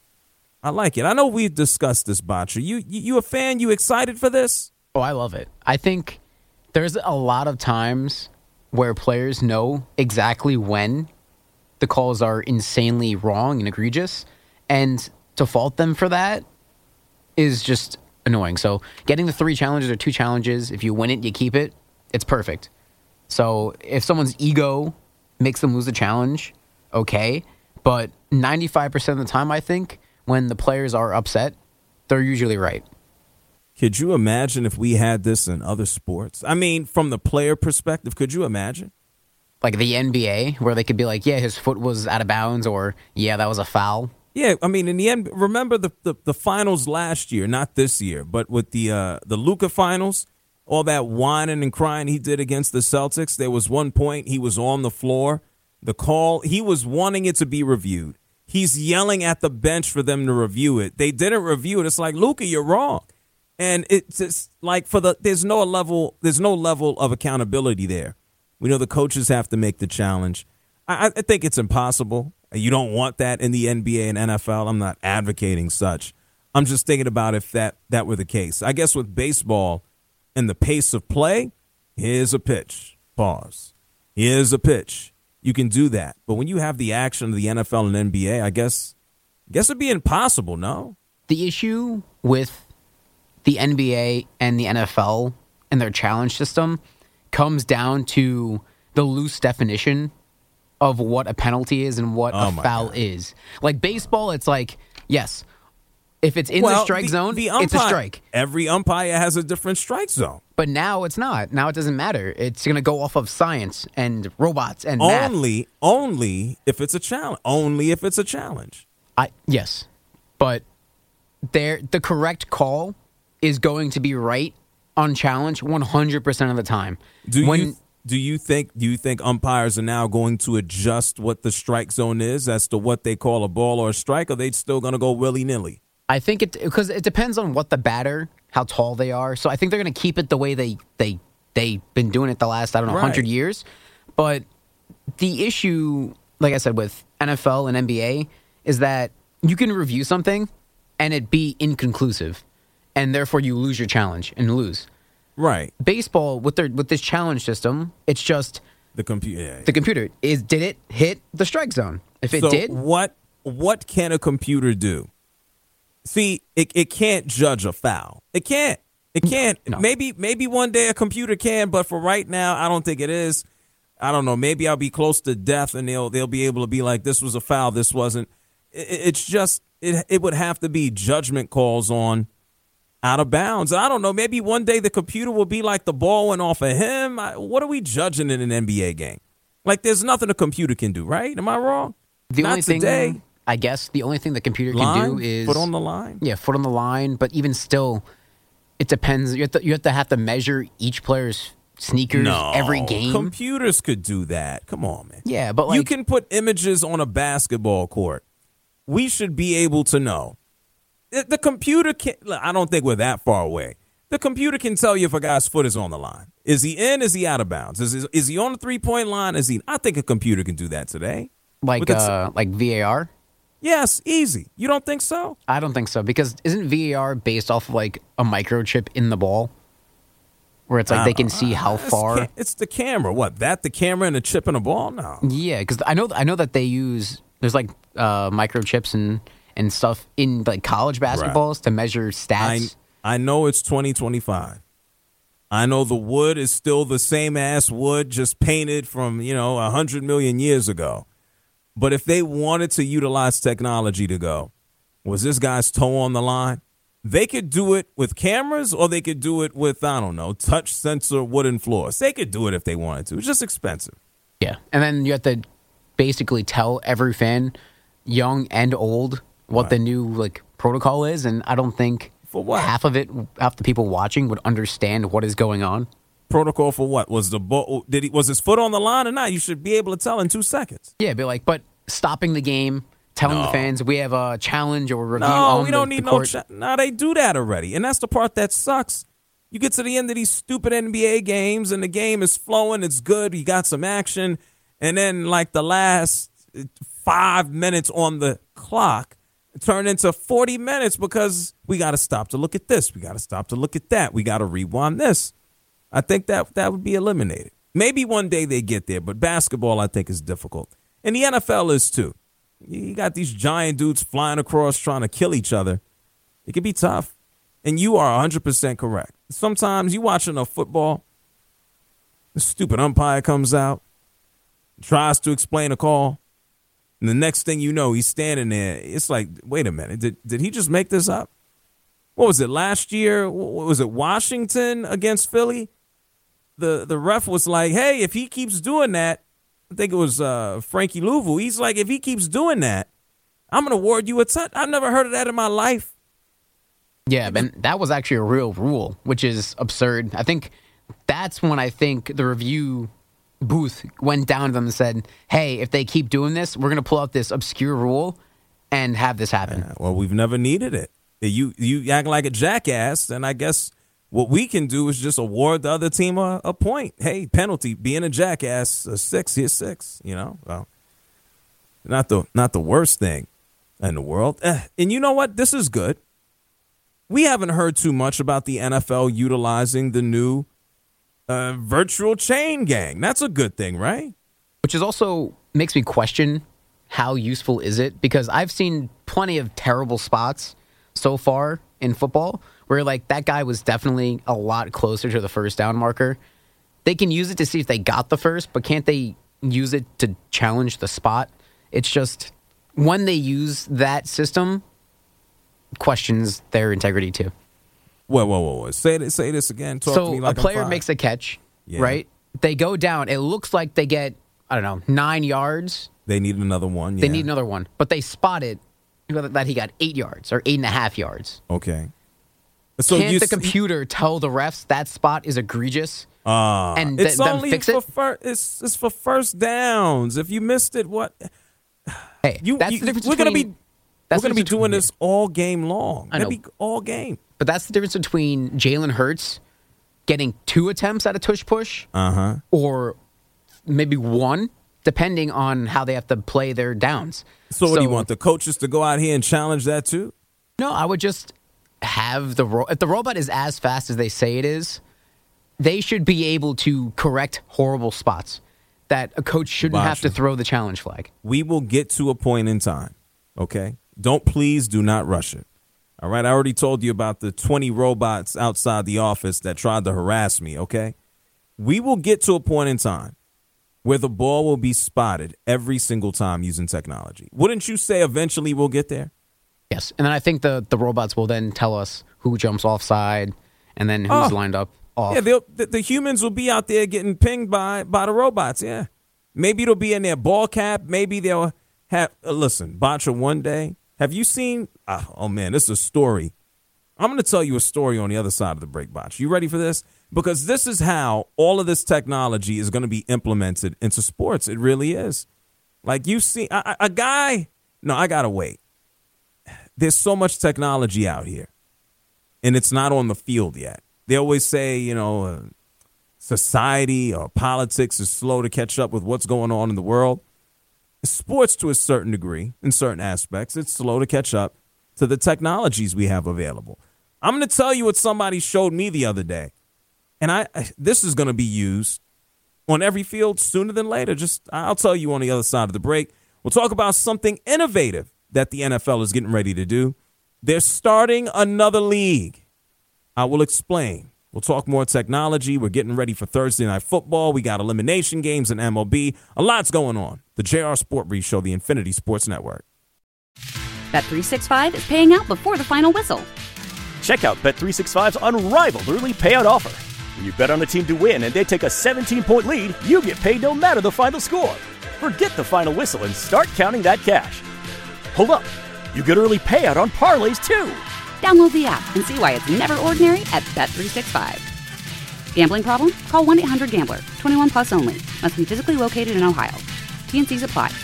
H: I like it. I know we've discussed this, Botcher. You, you you a fan? You excited for this?
I: Oh, I love it. I think there's a lot of times where players know exactly when the calls are insanely wrong and egregious, and to fault them for that is just annoying. So getting the three challenges or two challenges, if you win it, you keep it, it's perfect. So if someone's ego makes them lose a challenge, okay. But ninety-five percent of the time, I think, when the players are upset, they're usually right.
H: Could you imagine if we had this in other sports? I mean, from the player perspective, could you imagine?
I: Like the N B A, where they could be like, yeah, his foot was out of bounds, or yeah, that was a foul.
H: Yeah, I mean, in the end, remember the, the, the finals last year, not this year, but with the uh, the Luka finals, all that whining and crying he did against the Celtics. There was one point he was on the floor. The call, he was wanting it to be reviewed. He's yelling at the bench for them to review it. They didn't review it. It's like, Luka, you're wrong. And it's just like for the there's no level there's no level of accountability there. We know the coaches have to make the challenge. I, I think it's impossible. You don't want that in the N B A and N F L. I'm not advocating such. I'm just thinking about if that, that were the case. I guess with baseball and the pace of play, here's a pitch. Pause. Here's a pitch. You can do that. But when you have the action of the N F L and N B A, I guess, I guess it'd be impossible, no?
I: The issue with the N B A and the N F L and their challenge system comes down to the loose definition of what a penalty is and what
H: Oh
I: a
H: my
I: foul
H: God.
I: is. Like baseball, it's like, yes, if it's in
H: Well,
I: the strike
H: the-
I: zone,
H: the
I: it's a
H: umpire-
I: strike.
H: Every umpire has a different strike zone.
I: But now it's not. Now it doesn't matter. It's going to go off of science and robots and math.
H: Only, only if it's a challenge. Only if it's a challenge.
I: I yes, but there the correct call is going to be right on challenge one hundred percent of the time.
H: Do
I: when,
H: you do you think do you think umpires are now going to adjust what the strike zone is as to what they call a ball or a strike, or are they still going to go willy nilly?
I: I think it because it depends on what the batter, how tall they are. So I think they're going to keep it the way they they they've been doing it the last I don't know
H: Right.
I: one hundred years. But the issue, like I said, with N F L and N B A is that you can review something and it be inconclusive, and therefore you lose your challenge and lose.
H: Right.
I: Baseball with their with this challenge system, it's just
H: The computer.
I: the computer is did it hit the strike zone? If it
H: so
I: did,
H: what what can a computer do? See, it it can't judge a foul. It can't. It can't. Maybe maybe one day a computer can, but for right now, I don't think it is. I don't know. Maybe I'll be close to death, and they'll they'll be able to be like, this was a foul, this wasn't. It, it's just it it would have to be judgment calls on out of bounds. I don't know. Maybe one day the computer will be like the ball went off of him. I, what are we judging in an N B A game? Like, there's nothing a computer can do, right? Am I wrong?
I: the
H: Not
I: only thing
H: today.
I: I guess the only thing the computer can
H: Line?
I: do is
H: Foot on the line?
I: Yeah, foot on the line. But even still, it depends. You have to, you have to have to measure each player's sneakers
H: No,
I: every game.
H: computers could do that. Come on, man.
I: Yeah, but
H: you
I: like-
H: can put images on a basketball court. We should be able to know. The, the computer can. Look, I don't think we're that far away. The computer can tell you if a guy's foot is on the line. Is he in? Is he out of bounds? Is is, is he on the three point line? Is he? I think a computer can do that today.
I: like
H: With its-
I: uh, like V A R.
H: Yes, easy. You don't think so?
I: I don't think so because isn't V A R based off of like a microchip in the ball, where it's like
H: I
I: they
H: don't
I: can
H: know.
I: see how
H: It's
I: far.
H: ca- It's the camera. What? That the camera and a chip in a ball? No.
I: Yeah, because I know I know that they use there's like uh, microchips and and stuff in like college basketballs to measure
H: I,
I: stats.
H: I know it's twenty twenty-five. I know the wood is still the same ass wood, just painted from, you know, one hundred million years ago. But if they wanted to utilize technology to go, was this guy's toe on the line? They could do it with cameras, or they could do it with, I don't know, touch sensor wooden floors. They could do it if they wanted to. It's just expensive.
I: Yeah, and then you have to basically tell every fan, young and old, what the new like protocol is, and I don't think
H: for what
I: half of it, half the people watching would understand what is going on.
H: Protocol for what? Was the ball? Did he? Was his foot on the line or not? You should be able to tell in two seconds.
I: Yeah, be like, but stopping the game, telling
H: No.
I: the fans we have a challenge or a review
H: No,
I: on
H: we don't
I: the,
H: need
I: the
H: no.
I: court.
H: Cha- no, they do that already, and that's the part that sucks. You get to the end of these stupid N B A games, and the game is flowing. It's good. You got some action, and then like the last five minutes on the clock turn into forty minutes because we got to stop to look at this. We got to stop to look at that. We got to rewind this. I think that that would be eliminated. Maybe one day they get there, but basketball I think is difficult, and the N F L is too. You got these giant dudes flying across trying to kill each other. It can be tough. And you are one hundred percent correct. Sometimes you watching a football, the stupid umpire comes out, tries to explain a call, and the next thing you know, he's standing there. It's like, wait a minute, did did he just make this up? What was it, last year? What was it, Washington against Philly? The the ref was like, hey, if he keeps doing that, I think it was uh, Frankie Louvu. He's like, if he keeps doing that, I'm going to award you a touch. I've never heard of that in my life.
I: Yeah, but that was actually a real rule, which is absurd. I think that's when I think the review booth went down to them and said, hey, if they keep doing this, we're going to pull out this obscure rule and have this happen.
H: Yeah, well, we've never needed it. You you act like a jackass, and I guess what we can do is just award the other team a, a point. Hey, penalty, being a jackass, a six, here's six. You know, well, not the not the worst thing in the world. Eh, and you know what? This is good. We haven't heard too much about the N F L utilizing the new uh, virtual chain gang. That's a good thing, right?
I: Which is also makes me question how useful is it, because I've seen plenty of terrible spots so far in football where like that guy was definitely a lot closer to the first down marker. They can use it to see if they got the first, but can't they use it to challenge the spot? It's just when they use that system, questions their integrity too.
H: Whoa, whoa, whoa, whoa. Say this, say this again. Talk
I: so
H: to me like
I: a player
H: I'm
I: makes a catch,
H: yeah.
I: right? They go down. It looks like they get, I don't know, nine yards.
H: They need another one. Yeah.
I: They need another one, but they spot it that he got eight yards or eight and a half yards.
H: Okay. So
I: Can't
H: you
I: the
H: s-
I: computer tell the refs that spot is egregious?
H: Uh,
I: and
H: it's
I: th- them
H: only
I: fix
H: for
I: it?
H: fir- it's, it's for first downs. If you missed it, what?
I: Hey,
H: you,
I: that's
H: you,
I: the difference
H: we're gonna
I: between-
H: be
I: that's
H: we're gonna
I: the
H: be
I: difference
H: doing
I: between-
H: this all game long.
I: I know.
H: Maybe all game.
I: But that's the difference between Jalen Hurts getting two attempts at a tush push
H: Uh huh.
I: or maybe one, depending on how they have to play their downs.
H: So, what do you want the coaches to go out here and challenge that too?
I: No, I would just have the ro- if the robot is as fast as they say it is, they should be able to correct horrible spots that a coach shouldn't have to
H: Basha.
I: throw the challenge flag.
H: We will get to a point in time. Okay. Don't please do not rush it. All right. I already told you about the twenty robots outside the office that tried to harass me. Okay. We will get to a point in time where the ball will be spotted every single time using technology. Wouldn't you say eventually we'll get there?
I: Yes, and then I think the, the robots will then tell us who jumps offside and then who's
H: Oh.
I: lined up off.
H: Yeah, they'll, the, the humans will be out there getting pinged by by the robots. Yeah, maybe it'll be in their ball cap. Maybe they'll have. Uh, listen, Bacha, one day, have you seen? Uh, oh man, this is a story. I'm going to tell you a story on the other side of the break, Bacha. You ready for this? Because this is how all of this technology is going to be implemented into sports. It really is. Like you see, a, a guy. No, I gotta wait. There's so much technology out here, and it's not on the field yet. They always say, you know, uh, society or politics is slow to catch up with what's going on in the world. Sports, to a certain degree, in certain aspects, it's slow to catch up to the technologies we have available. I'm going to tell you what somebody showed me the other day, and I this is going to be used on every field sooner than later. Just I'll tell you on the other side of the break. We'll talk about something innovative that the N F L is getting ready to do. They're starting another league. I will explain. We'll talk more technology. We're getting ready for Thursday Night Football. We got elimination games in M L B. A lot's going on. The J R Sport Brief Show, the Infinity Sports Network.
A: Bet three sixty-five is paying out before the final whistle.
B: Check out Bet three sixty-five's unrivaled early payout offer. When you bet on a team to win and they take a seventeen-point lead, you get paid no matter the final score. Forget the final whistle and start counting that cash. Hold up. You get early payout on parlays, too.
A: Download the app and see why it's never ordinary at Bet three sixty-five. Gambling problem? Call one eight hundred gambler. twenty-one plus only. Must be physically located in Ohio. T N Cs apply.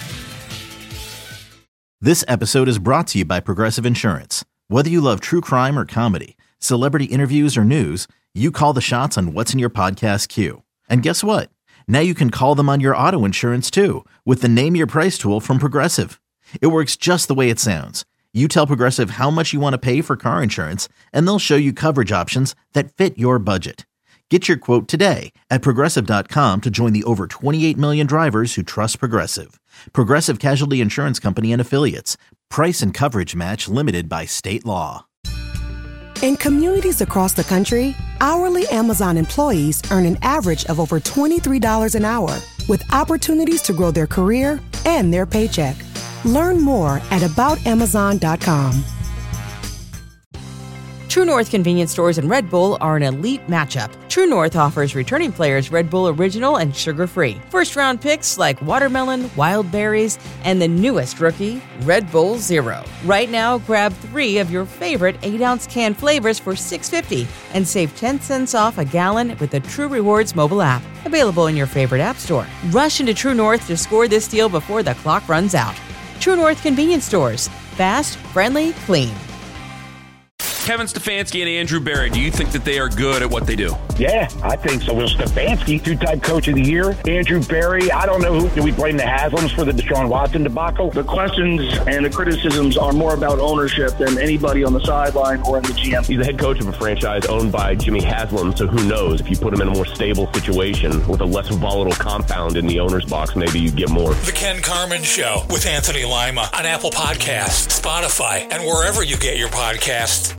C: This episode is brought to you by Progressive Insurance. Whether you love true crime or comedy, celebrity interviews or news, you call the shots on what's in your podcast queue. And guess what? Now you can call them on your auto insurance too with the Name Your Price tool from Progressive. It works just the way it sounds. You tell Progressive how much you want to pay for car insurance, and they'll show you coverage options that fit your budget. Get your quote today at Progressive dot com to join the over twenty-eight million drivers who trust Progressive. Progressive Casualty Insurance Company and Affiliates. Price and coverage match limited by state law.
G: In communities across the country, hourly Amazon employees earn an average of over twenty-three dollars an hour, with opportunities to grow their career and their paycheck. Learn more at about amazon dot com.
O: True North convenience stores and Red Bull are an elite matchup. True North offers returning players Red Bull Original and sugar-free. First-round picks like watermelon, wild berries, and the newest rookie, Red Bull Zero. Right now, grab three of your favorite eight-ounce can flavors for six dollars and fifty cents and save ten cents off a gallon with the True Rewards mobile app. Available in your favorite app store. Rush into True North to score this deal before the clock runs out. True North Convenience Stores. Fast, friendly, clean.
J: Kevin Stefanski and Andrew Berry, do you think that they are good at what they do?
V: Yeah, I think so. Will Stefanski, two-time coach of the year. Andrew Berry, I don't know who. Do we blame the Haslams for the Deshaun Watson debacle?
W: The questions and the criticisms are more about ownership than anybody on the sideline or in the G M.
X: He's the head coach of a franchise owned by Jimmy Haslam, so who knows? If you put him in a more stable situation with a less volatile compound in the owner's box, maybe you get more.
Y: The Ken Carman Show with Anthony Lima on Apple Podcasts, Spotify, and wherever you get your podcasts.